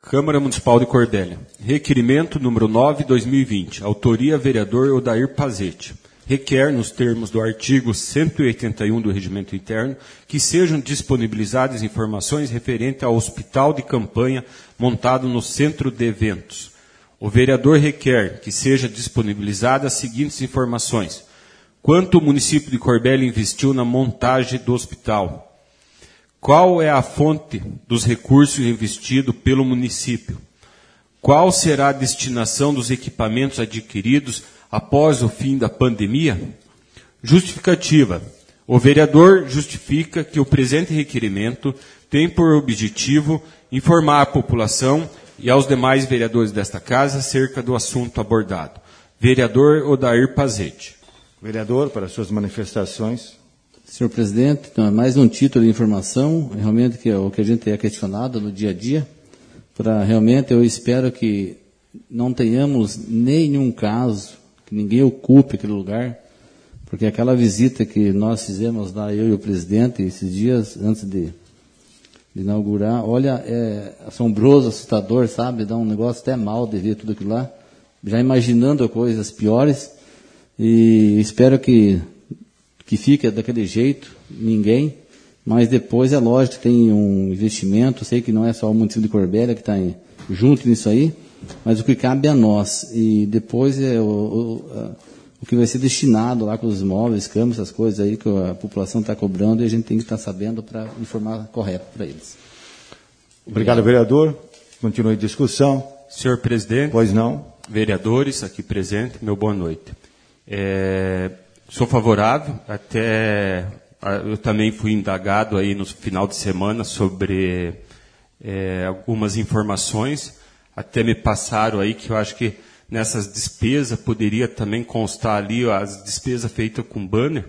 Câmara Municipal de Corbélia. Requerimento número 9/2020. Autoria vereador Odair Pazete. Requer, nos termos do artigo 181 do Regimento Interno, que sejam disponibilizadas informações referentes ao hospital de campanha montado no centro de eventos. O vereador requer que sejam disponibilizadas as seguintes informações. Quanto o município de Corbélia investiu na montagem do hospital? Qual é a fonte dos recursos investidos pelo município? Qual será a destinação dos equipamentos adquiridos após o fim da pandemia? Justificativa. O vereador justifica que o presente requerimento tem por objetivo informar a população e aos demais vereadores desta casa acerca do assunto abordado. Vereador Odair Pazete. Vereador, para suas manifestações. Senhor presidente, então é mais um título de informação, realmente que é o que a gente é questionado no dia a dia, para realmente eu espero que não tenhamos nenhum caso, que ninguém ocupe aquele lugar, porque aquela visita que nós fizemos lá, eu e o presidente, esses dias antes de inaugurar, olha, é assombroso, assustador, sabe, dá um negócio até mal de ver tudo aquilo lá, já imaginando coisas piores, e espero que fique daquele jeito, ninguém, mas depois é lógico que tem um investimento, sei que não é só o município de Corbélia que está junto nisso aí, mas o que cabe a nós, e depois é o que vai ser destinado lá com os imóveis, câmeras, essas coisas aí que a população está cobrando e a gente tem que estar sabendo para informar correto para eles. Obrigado, vereador. Continue a discussão. Senhor presidente. Pois não. Vereadores aqui presentes, meu boa noite. Sou favorável, até eu também fui indagado aí no final de semana sobre algumas informações, até me passaram aí que eu acho que nessas despesas poderia também constar ali as despesas feitas com banner.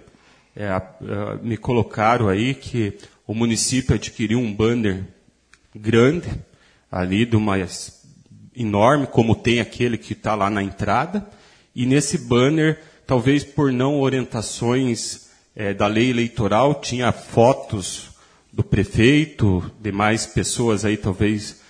Me colocaram aí que o município adquiriu um banner grande, ali de uma enorme, como tem aquele que está lá na entrada, e nesse banner, talvez por não orientações da lei eleitoral, tinha fotos do prefeito, demais pessoas aí talvez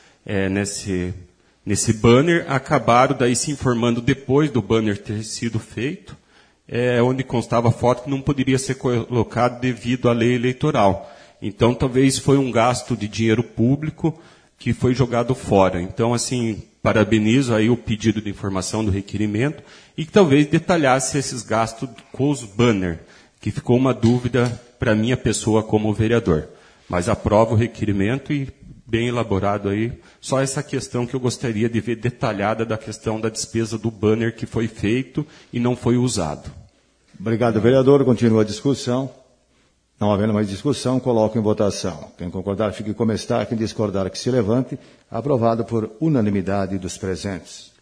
nesse banner, acabaram daí se informando depois do banner ter sido feito, onde constava a foto que não poderia ser colocado devido à lei eleitoral. Então, talvez foi um gasto de dinheiro público que foi jogado fora. Então, assim, parabenizo aí o pedido de informação do requerimento e que talvez detalhasse esses gastos com os banners, que ficou uma dúvida para minha pessoa como vereador. Mas aprovo o requerimento e bem elaborado aí. Só essa questão que eu gostaria de ver detalhada da questão da despesa do banner que foi feito e não foi usado. Obrigado, vereador. Continua a discussão. Não havendo mais discussão, coloco em votação. Quem concordar, fique como está. Quem discordar, que se levante. Aprovado por unanimidade dos presentes.